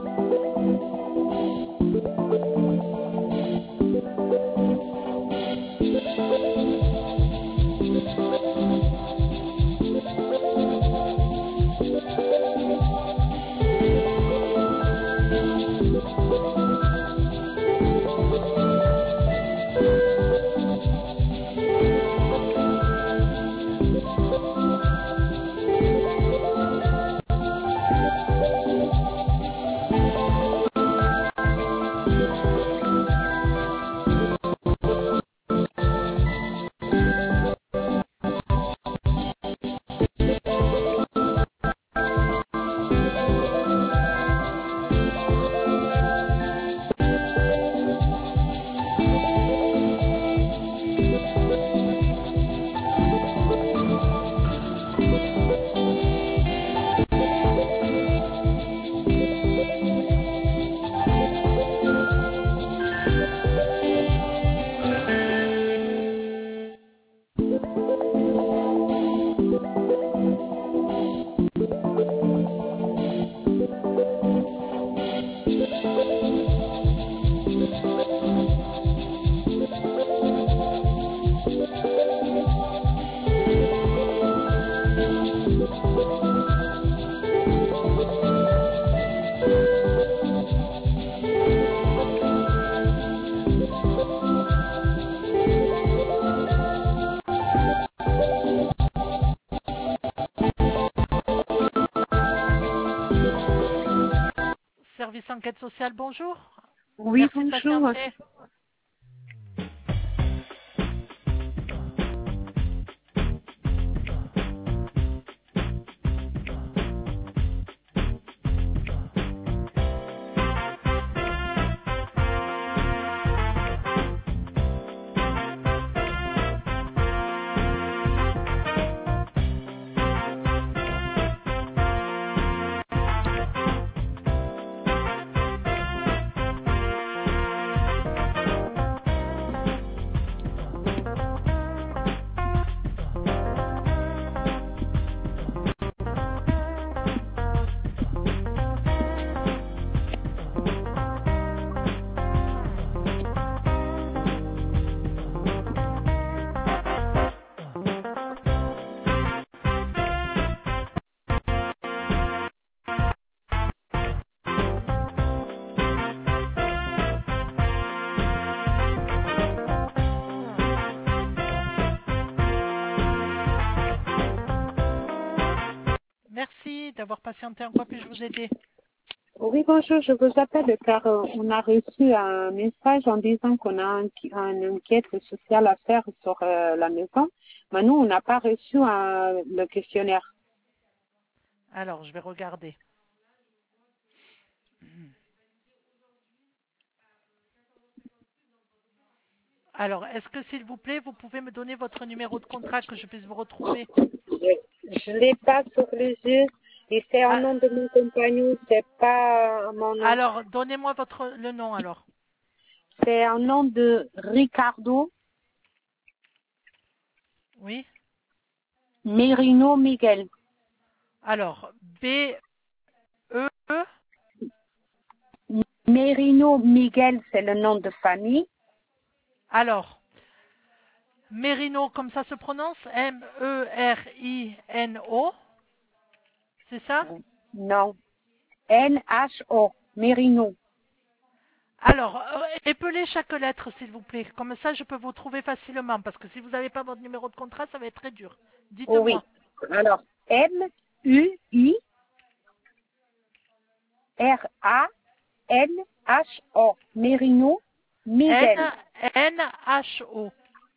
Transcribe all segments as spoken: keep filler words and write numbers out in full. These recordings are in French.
Service enquête sociale, bonjour. Oui, Merci de bonjour. patienter. Merci d'avoir patienté. En quoi puis-je vous aider? Oui, bonjour, je vous appelle car euh, on a reçu un message en disant qu'on a un, une enquête sociale à faire sur euh, la maison. Mais nous, on n'a pas reçu un, le questionnaire. Alors, je vais regarder. Alors, est-ce que, s'il vous plaît, vous pouvez me donner votre numéro de contrat que je puisse vous retrouver? Je ne l'ai pas sur les yeux et c'est un Ah, nom de mon compagnon, c'est pas mon nom. alors, donnez-moi votre le nom, alors. C'est un nom de Ricardo Oui. Merino Miguel. Alors, B E Merino Miguel, c'est le nom de famille. Alors, Merino, comme ça se prononce, M E R I N O. C'est ça? Non. N H O. Merino. Alors, euh, épelez chaque lettre, s'il vous plaît. Comme ça, je peux vous trouver facilement. Parce que si vous n'avez pas votre numéro de contrat, ça va être très dur. Oh oui. Dites-moi. Alors, M U I R A N H O. Merino N Miguel. N H O.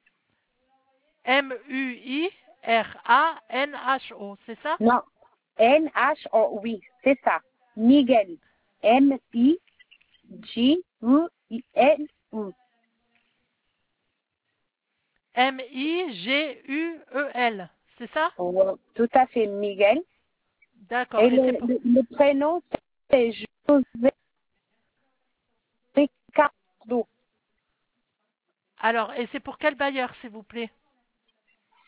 M U I R A N H O. C'est ça? Non. N H O, oui, c'est ça. Miguel. M I G U I L U. M I G U E L. C'est ça? Oh, tout à fait, Miguel. D'accord. Et Et le, c'est pour... le, le prénom, c'est José Ricardo. Alors, et c'est pour quel bailleur, s'il vous plaît?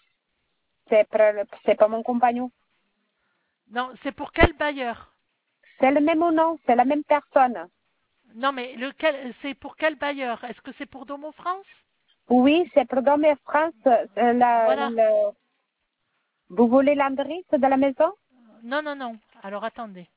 C'est pour- c'est pas mon compagnon. Non, c'est pour quel bailleur? c'est le même nom, c'est la même personne. Non, mais lequel, c'est pour quel bailleur? Est-ce que c'est pour Domo France? Oui, c'est pour Domo France. euh, la, Voilà. le- Vous voulez l'adresse de la maison? Non, non, non. Alors attendez.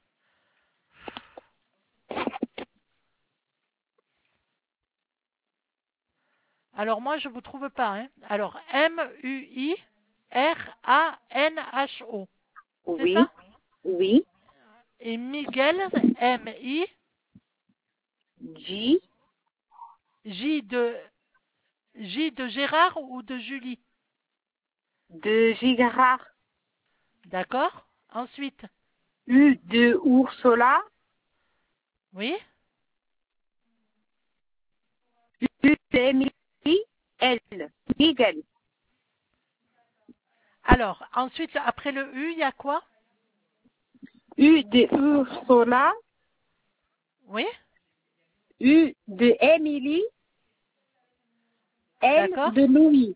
Alors moi, je vous trouve pas. Hein. Alors M U I R A N H O. C'est Oui, ça? oui. Et Miguel, M I J, J de J de Gérard ou de Julie? de Gigard. D'accord? Ensuite, U de Ursula. oui? U de Emily. L. Miguel. Alors, ensuite, après le U, il y a quoi? U de Ursula. Oui? U de Emily. L D'accord? de Louis.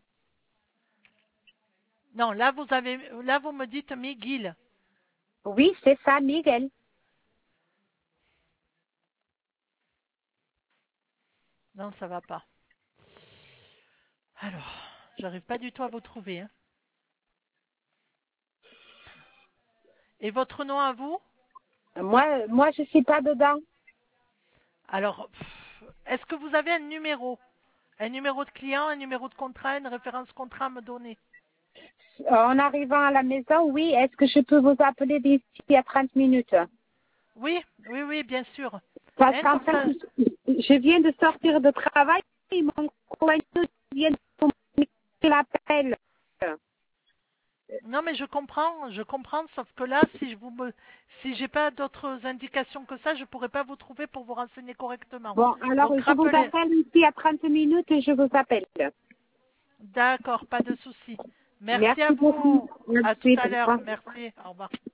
Non, là vous avez là vous me dites Miguel. Oui, c'est ça, Miguel. Non, ça va pas. Alors, j'arrive pas du tout à vous trouver. Hein. Et votre nom à vous? Moi, moi, je suis pas dedans. Alors, pff, est-ce que vous avez un numéro? Un numéro de client, un numéro de contrat, une référence contrat à me donner? En arrivant à la maison, oui, est-ce que je peux vous appeler d'ici à trente minutes? Oui, oui, oui, bien sûr. Parce Hein, qu'en comme fait, ça. je viens de sortir de travail et mon compagnon vient de communiquer l'appel. Non, mais je comprends, je comprends, sauf que là, si je vous me, si j'ai pas d'autres indications que ça, je pourrais pas vous trouver pour vous renseigner correctement. Bon, alors Donc je vous rappelez. appelle ici à trente minutes et je vous appelle. D'accord, pas de souci. Merci à Merci beaucoup. vous. À tout Merci. à Au l'heure. revoir. Merci. Au revoir.